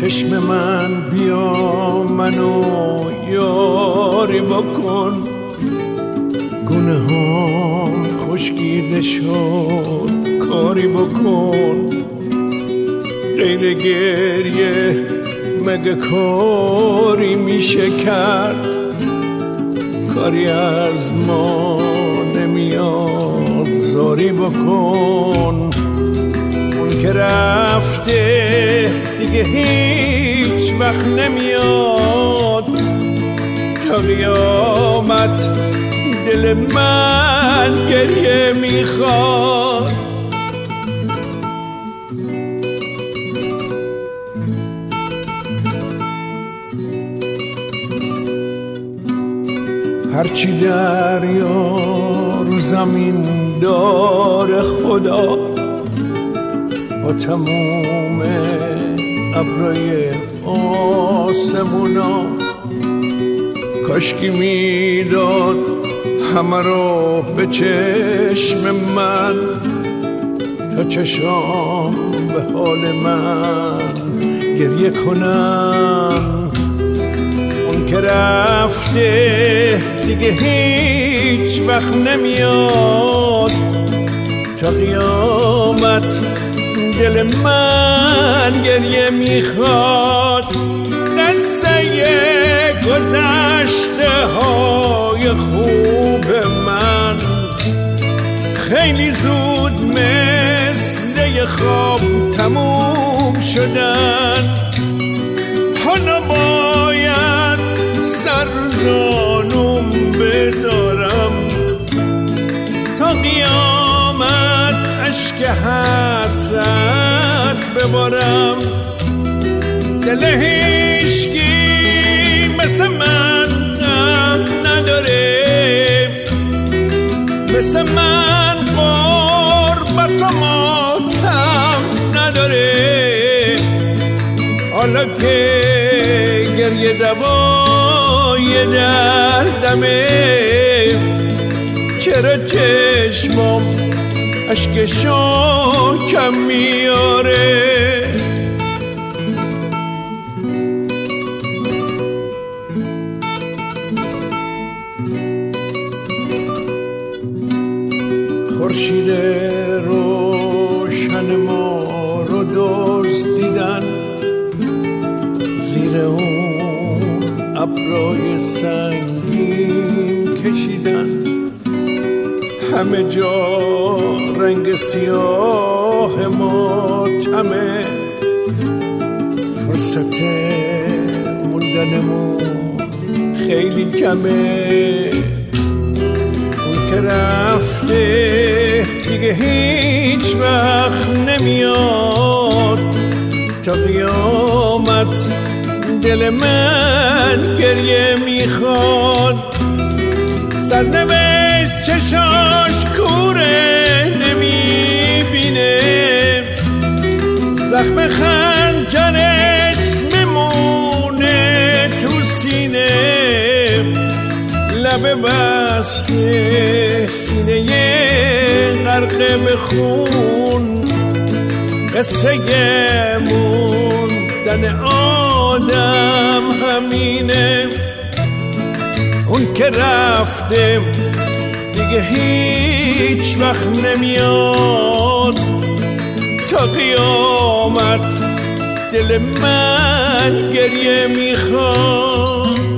چشم من بیا منو یاری بکن، گونه هم خشکیده شد کاری بکن، غیر گریه مگه کاری میشه کرد، کاری از ما نمیاد زاری بکن، اون که رفته دیگه هیچ وقت نمیاد، تا قیامت دل من گریه میخواد. هرچی دریا رو زمین داره خدا، با تموم ابرای آسمونا، کاشکی میداد همه رو به چشم من، تا چشام به حال من گریه کنن، اون که رفته دیگه هیچ وقت نمیاد، تا قیامت دل من گریه میخواد. قصه گذشته های خوب من خیلی زود مثل یه خواب تموم شدن، حالا باید سر زانوم بذارم، تا قیامت اشک حسرت ببارم. دل هیچکی مثل من نداره، مثل من غربت و ماتم نداره، حالا که گریه دوای دردمه، چرا چشمم اشکشو کم میاره. خورشید روشن ما رو دزدیدن، زیر اون ابرای سنگین کشیدن، همه جا رنگ سیاه ماتمه، فرصت موندنمون خیلی کمه، اون که رفته دیگه هیچ وقت نمیاد، تا قیامت دل من گریه میخواد. سرنوشت چشاش کوره نمیبینه، زخم خنجرش میمونه تو سینه، لب بسته سینه غرق به خون، قصه موندن آدم همینه، اون که رفته دیگه هیچ وقت نمیاد، تا قیامت دل من گریه میخواد.